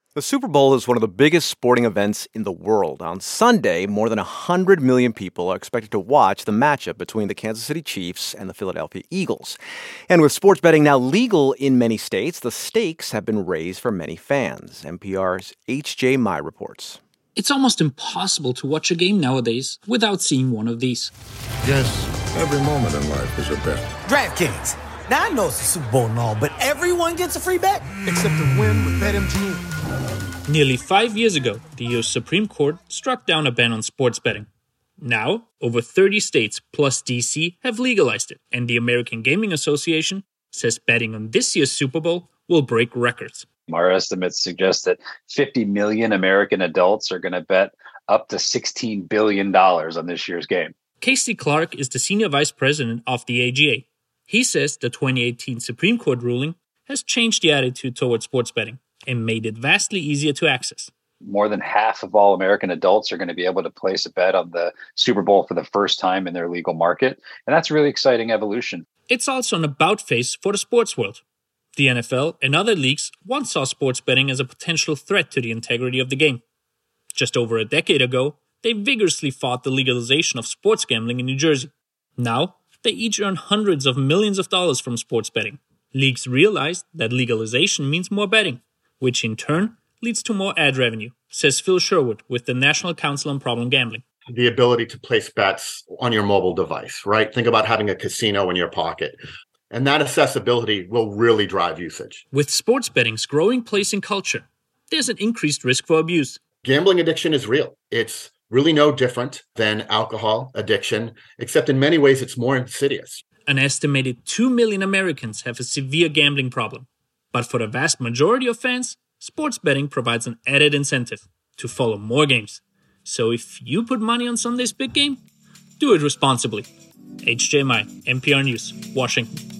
The Super Bowl is one of the biggest sporting events in the world. On Sunday, more than 100 million people are expected to watch the matchup between the Kansas City Chiefs and the Philadelphia Eagles. And with sports betting now legal in many states, the stakes have been raised for many fans. NPR's H.J. Mai reports. It's almost impossible to watch a game nowadays without seeing one of these. Yes, every moment in life is a bet. DraftKings. Now, I know it's the Super Bowl and all, but everyone gets a free bet. Except to win with BetMGM. Nearly 5 years ago, the U.S. Supreme Court struck down a ban on sports betting. Now, over 30 states plus D.C. have legalized it, and the American Gaming Association says betting on this year's Super Bowl will break records. Our estimates suggest that 50 million American adults are going to bet up to $16 billion on this year's game. Casey Clark is the senior vice president of the AGA. He says the 2018 Supreme Court ruling has changed the attitude towards sports betting and made it vastly easier to access. More than half of all American adults are going to be able to place a bet on the Super Bowl for the first time in their legal market. And that's a really exciting evolution. It's also an about face for the sports world. The NFL and other leagues once saw sports betting as a potential threat to the integrity of the game. Just over a decade ago, they vigorously fought the legalization of sports gambling in New Jersey. Now, they each earn hundreds of millions of dollars from sports betting. Leagues realized that legalization means more betting, which in turn leads to more ad revenue, says Phil Sherwood with the National Council on Problem Gambling. The ability to place bets on your mobile device, right? Think about having a casino in your pocket. And that accessibility will really drive usage. With sports betting's growing place in culture, there's an increased risk for abuse. Gambling addiction is real. It's really no different than alcohol addiction, except in many ways it's more insidious. An estimated 2 million Americans have a severe gambling problem. But for the vast majority of fans, sports betting provides an added incentive to follow more games. So if you put money on Sunday's big game, do it responsibly. H.J. Mai, NPR News, Washington.